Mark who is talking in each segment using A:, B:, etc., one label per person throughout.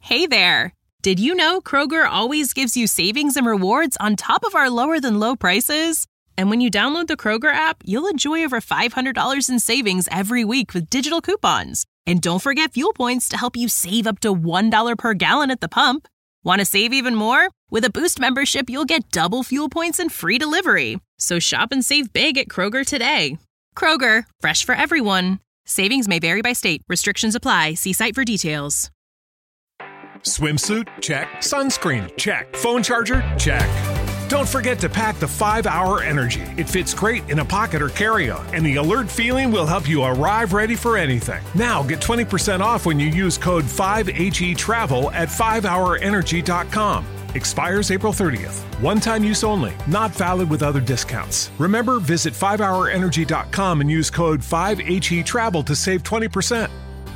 A: Hey there! Did you know Kroger always gives you savings and rewards on top of our lower-than-low prices? And when you download the Kroger app, you'll enjoy over $500 in savings every week with digital coupons. And don't forget fuel points to help you save up to $1 per gallon at the pump. Want to save even more? With a Boost membership, you'll get double fuel points and free delivery. So shop and save big at Kroger today. Kroger, fresh for everyone. Savings may vary by state. Restrictions apply. See site for details.
B: Swimsuit? Check. Sunscreen? Check. Phone charger? Check. Don't forget to pack the 5-Hour Energy. It fits great in a pocket or carry-on, and the alert feeling will help you arrive ready for anything. Now get 20% off when you use code 5HETRAVEL at 5hourenergy.com. Expires April 30th. One-time use only. Not valid with other discounts. Remember, visit 5hourenergy.com and use code 5HETRAVEL to save 20%.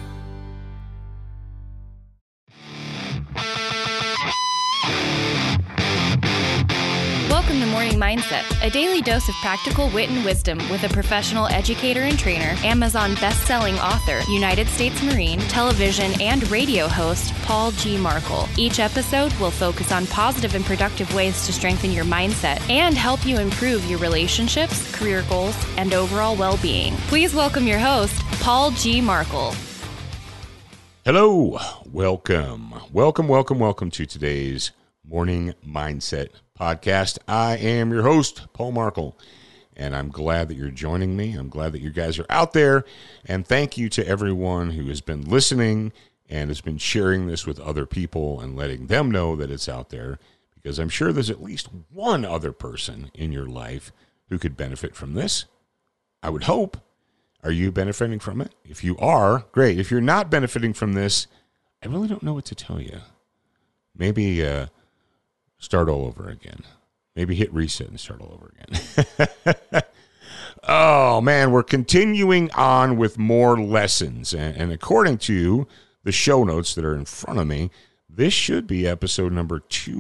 C: Welcome to Morning Mindset, a daily dose of practical wit and wisdom with a professional educator and trainer, Amazon best-selling author, United States Marine, television and radio host, Paul G. Markel. Each episode will focus on positive and productive ways to strengthen your mindset and help you improve your relationships, career goals, and overall well-being. Please welcome your host, Paul G. Markel.
D: Hello, welcome to today's Morning Mindset podcast. I am your host, Paul Markel, and I'm glad that you're joining me. I'm glad that you guys are out there, and thank you to everyone who has been listening and has been sharing this with other people and letting them know that it's out there, because I'm sure there's at least one other person in your life who could benefit from this. I would hope. Are you benefiting from it? If you are, great. If you're not benefiting from this, I really don't know what to tell you. Maybe start all over again. Maybe hit reset and start all over again. Oh, man, we're continuing on with more lessons. And according to the show notes that are in front of me, this should be episode number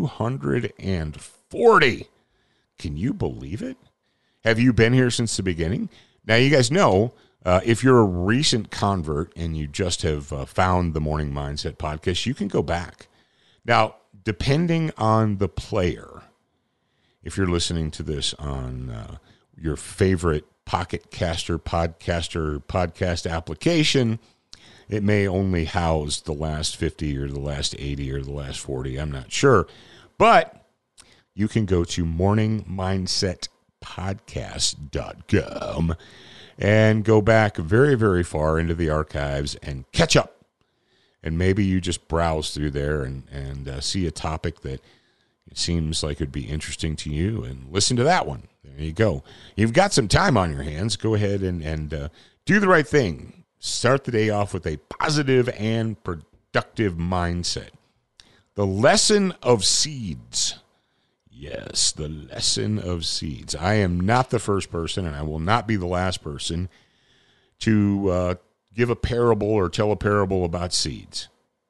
D: 240. Can you believe it? Have you been here since the beginning? Now, you guys know, if you're a recent convert and you just have found the Morning Mindset podcast, you can go back. Now, depending on the player, if you're listening to this on your favorite Pocket Caster podcast application, it may only house the last 50 or the last 80 or the last 40. I'm not sure. But you can go to morningmindsetpodcast.com and go back very, very far into the archives and catch up. And maybe you just browse through there and see a topic that it seems like would be interesting to you and listen to that one. There you go. You've got some time on your hands. Go ahead and do the right thing. Start the day off with a positive and productive mindset. The lesson of seeds. Yes, the lesson of seeds. I am not the first person, and I will not be the last person to give a parable or tell a parable about seeds.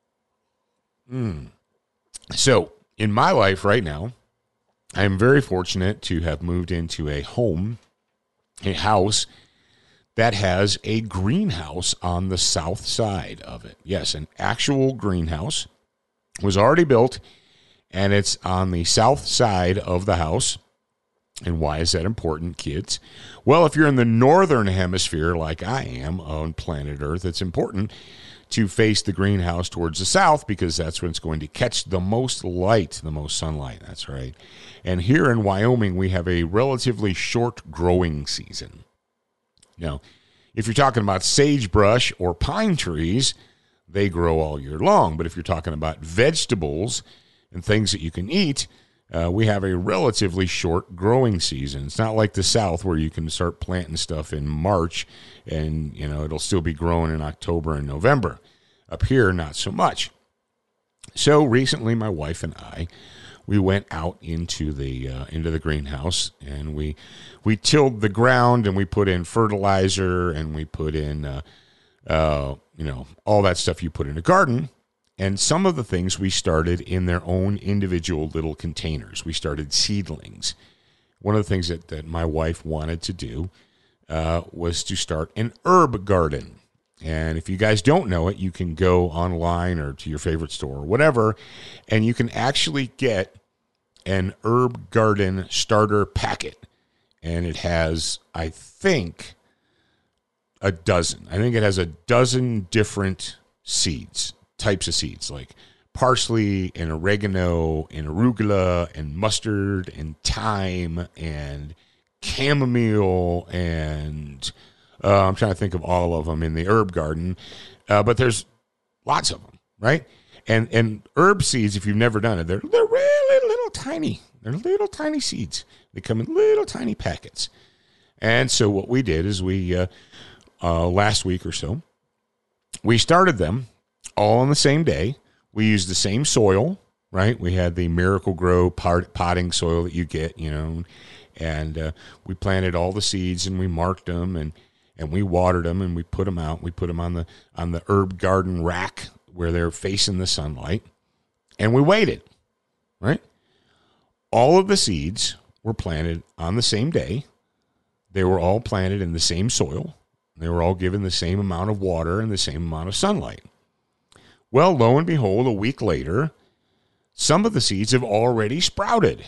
D: So, in my life right now, I am very fortunate to have moved into a house that has a greenhouse on the south side of it. Yes, an actual greenhouse was already built, and it's on the south side of the house. And why is that important, kids? Well, if you're in the northern hemisphere like I am on planet Earth, it's important to face the greenhouse towards the south because that's when it's going to catch the most light, the most sunlight. That's right. And here in Wyoming, we have a relatively short growing season. Now, if you're talking about sagebrush or pine trees, they grow all year long. But if you're talking about vegetables and things that you can eat, we have a relatively short growing season. It's not like the South where you can start planting stuff in March and, it'll still be growing in October and November. Up here, not so much. So recently, my wife and I, we went out into the greenhouse and we tilled the ground and we put in fertilizer and we put in, all that stuff you put in a garden. And some of the things we started in their own individual little containers. We started seedlings. One of the things that my wife wanted to do was to start an herb garden. And if you guys don't know it, you can go online or to your favorite store or whatever, and you can actually get an herb garden starter packet. And it has, I think, a dozen. I think it has a dozen different seeds, types of seeds, like parsley and oregano and arugula and mustard and thyme and chamomile and I'm trying to think of all of them in the herb garden, but there's lots of them, right? And herb seeds, if you've never done it, they're really little tiny. They're little tiny seeds. They come in little tiny packets. And so what we did is we, last week or so, we started them all on the same day. We used the same soil, right? We had the Miracle-Gro potting soil that you get, and we planted all the seeds and we marked them and we watered them and we put them out. We put them on the herb garden rack where they're facing the sunlight, and we waited, right? All of the seeds were planted on the same day. They were all planted in the same soil. They were all given the same amount of water and the same amount of sunlight. Well, lo and behold, a week later, some of the seeds have already sprouted.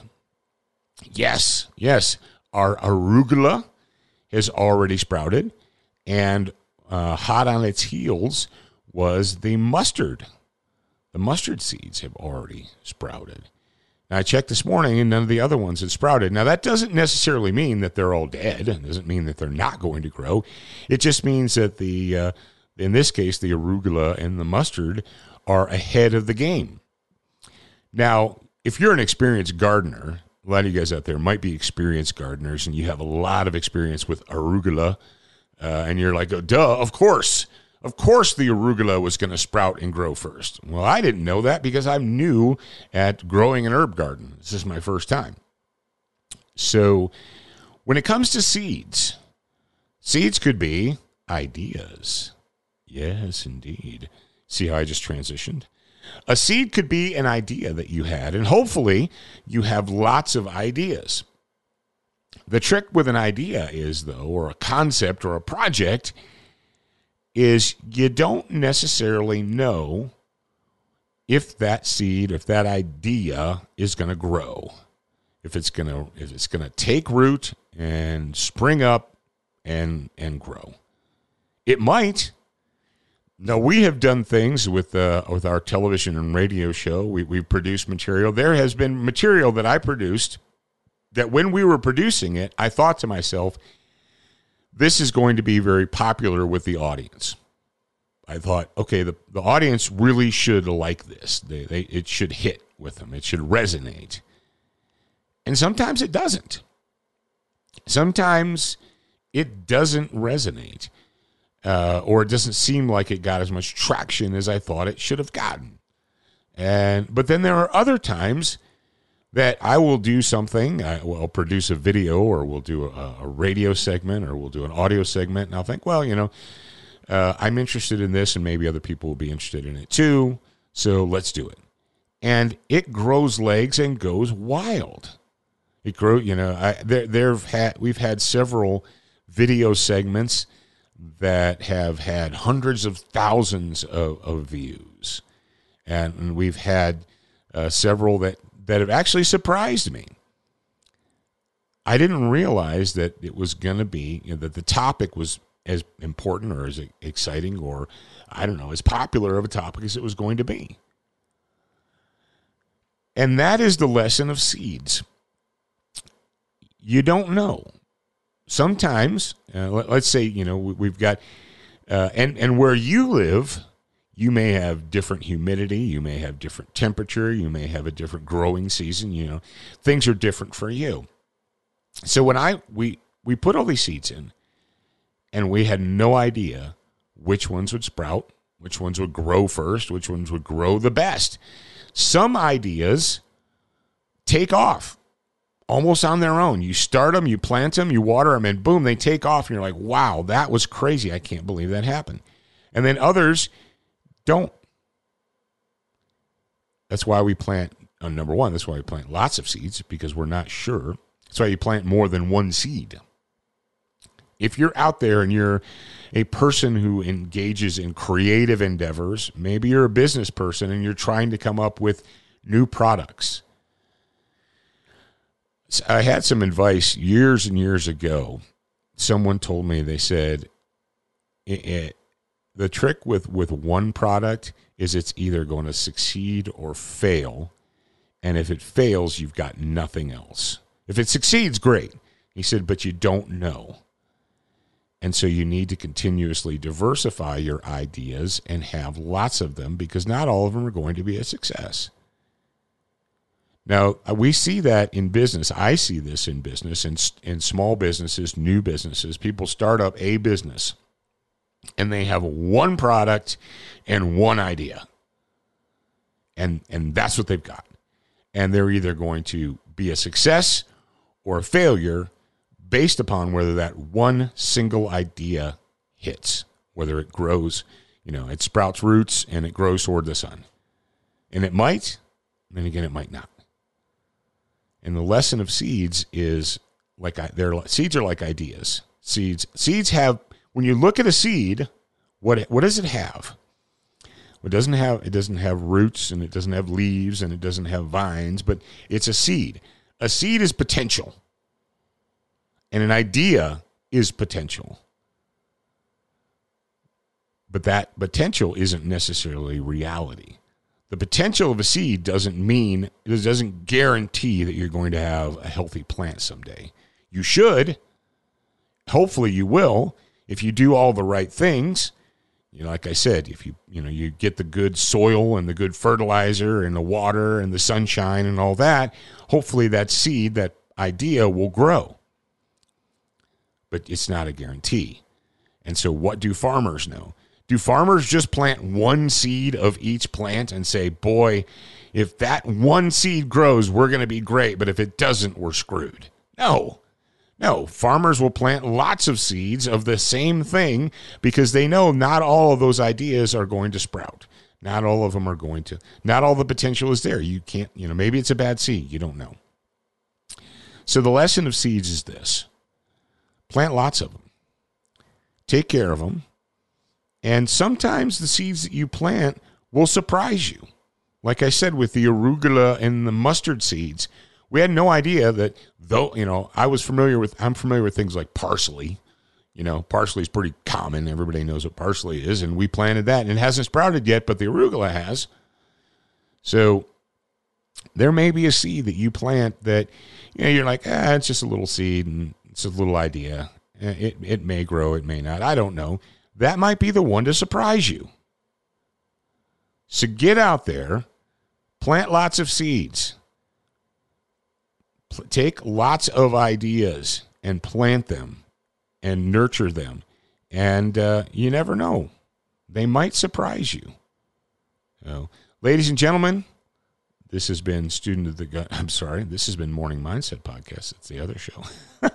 D: Yes, our arugula has already sprouted, and hot on its heels was the mustard. The mustard seeds have already sprouted. Now, I checked this morning, and none of the other ones had sprouted. Now, that doesn't necessarily mean that they're all dead. It doesn't mean that they're not going to grow. It just means that in this case, the arugula and the mustard are ahead of the game. Now, if you're an experienced gardener, a lot of you guys out there might be experienced gardeners, and you have a lot of experience with arugula, and you're like, oh, duh, of course the arugula was going to sprout and grow first. Well, I didn't know that because I'm new at growing an herb garden. This is my first time. So when it comes to seeds could be ideas. Yes, indeed. See how I just transitioned? A seed could be an idea that you had, and hopefully you have lots of ideas. The trick with an idea is, though, or a concept or a project, is you don't necessarily know if that seed, if that idea is going to grow, if it's going to take root and spring up and grow. It might. Now, we have done things with our television and radio show. We've produced material. There has been material that I produced that when we were producing it, I thought to myself, this is going to be very popular with the audience. I thought, okay, the audience really should like this. It should hit with them. It should resonate. And sometimes it doesn't. Sometimes it doesn't resonate. Or it doesn't seem like it got as much traction as I thought it should have gotten. But then there are other times that I will do something. I'll produce a video, or we'll do a radio segment, or we'll do an audio segment, and I'll think, well, I'm interested in this, and maybe other people will be interested in it too, so let's do it. And it grows legs and goes wild. It grows, we've had several video segments that have had hundreds of thousands of views. And we've had several that have actually surprised me. I didn't realize that it was going to be, that the topic was as important or as exciting or, I don't know, as popular of a topic as it was going to be. And that is the lesson of seeds. You don't know. Sometimes, let's say, we've got, and where you live, you may have different humidity, you may have different temperature, you may have a different growing season, things are different for you. So when we put all these seeds in, and we had no idea which ones would sprout, which ones would grow first, which ones would grow the best. Some ideas take off almost on their own. You start them, you plant them, you water them, and boom, they take off. And you're like, wow, that was crazy. I can't believe that happened. And then others don't. That's why we plant, number one, that's why we plant lots of seeds, because we're not sure. That's why you plant more than one seed. if you're out there and you're a person who engages in creative endeavors, maybe you're a business person and you're trying to come up with new products. I had some advice years and years ago. Someone told me, they said, the trick with one product is it's either going to succeed or fail. And if it fails, you've got nothing else. If it succeeds, great. He said, but you don't know. And so you need to continuously diversify your ideas and have lots of them, because not all of them are going to be a success. Now, we see that in business. I see this in business, in small businesses, new businesses. People start up a business, and they have one product and one idea. And that's what they've got. And they're either going to be a success or a failure based upon whether that one single idea hits, whether it grows, it sprouts roots and it grows toward the sun. And it might, and then again, it might not. And the lesson of seeds is seeds are like ideas. Seeds have, when you look at a seed, what does it have? It doesn't have roots, and it doesn't have leaves, and it doesn't have vines, but it's a seed. A seed is potential. And an idea is potential. But that potential isn't necessarily reality. The potential of a seed doesn't guarantee that you're going to have a healthy plant someday. You should. Hopefully you will, if you do all the right things. Like I said, if you get the good soil and the good fertilizer and the water and the sunshine and all that, hopefully that seed, that idea will grow. But it's not a guarantee. And so what do farmers know? Do farmers just plant one seed of each plant and say, boy, if that one seed grows, we're going to be great, but if it doesn't, we're screwed? No, farmers will plant lots of seeds of the same thing, because they know not all of those ideas are going to sprout. Not all of them are going to. Not all the potential is there. You can't, maybe it's a bad seed. You don't know. So the lesson of seeds is this. Plant lots of them. Take care of them. And sometimes the seeds that you plant will surprise you. Like I said, with the arugula and the mustard seeds, we had no idea that, though, I'm familiar with things like parsley. Parsley is pretty common. Everybody knows what parsley is. And we planted that, and it hasn't sprouted yet, but the arugula has. So there may be a seed that you plant that, you're like, it's just a little seed and it's a little idea. It may grow, it may not. I don't know. That might be the one to surprise you. So get out there, plant lots of seeds. Take lots of ideas and plant them and nurture them. And you never know. They might surprise you. So, ladies and gentlemen, this has been this has been Morning Mindset Podcast. It's the other show.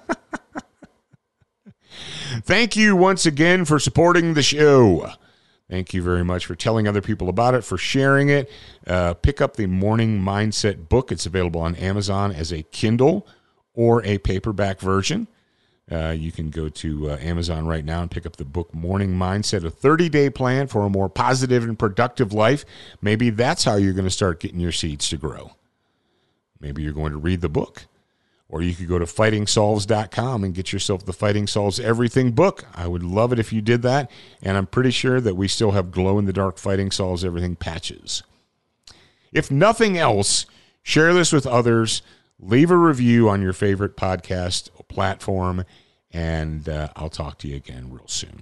D: Thank you once again for supporting the show. Thank you very much for telling other people about it, for sharing it. Pick up the Morning Mindset book. It's available on Amazon as a Kindle or a paperback version. You can go to Amazon right now and pick up the book Morning Mindset, a 30-day plan for a more positive and productive life. Maybe that's how you're going to start getting your seeds to grow. Maybe you're going to read the book. Or you could go to fightingsolves.com and get yourself the Fighting Solves Everything book. I would love it if you did that. And I'm pretty sure that we still have glow-in-the-dark Fighting Solves Everything patches. If nothing else, share this with others. Leave a review on your favorite podcast platform. And I'll talk to you again real soon.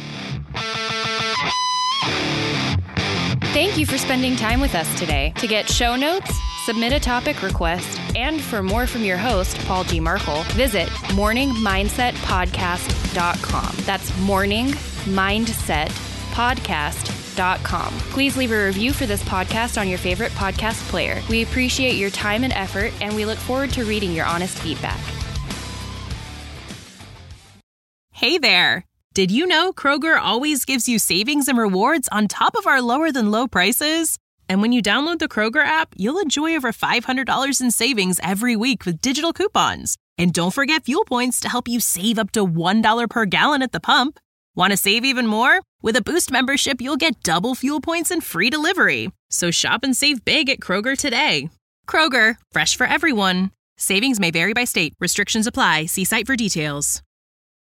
C: Thank you for spending time with us today. To get show notes, submit a topic request, and for more from your host, Paul G. Markle, visit morningmindsetpodcast.com. That's morningmindsetpodcast.com. Please leave a review for this podcast on your favorite podcast player. We appreciate your time and effort, and we look forward to reading your honest feedback.
A: Hey there. Did you know Kroger always gives you savings and rewards on top of our lower than low prices? And when you download the Kroger app, you'll enjoy over $500 in savings every week with digital coupons. And don't forget fuel points to help you save up to $1 per gallon at the pump. Want to save even more? With a Boost membership, you'll get double fuel points and free delivery. So shop and save big at Kroger today. Kroger, fresh for everyone. Savings may vary by state. Restrictions apply. See site for details.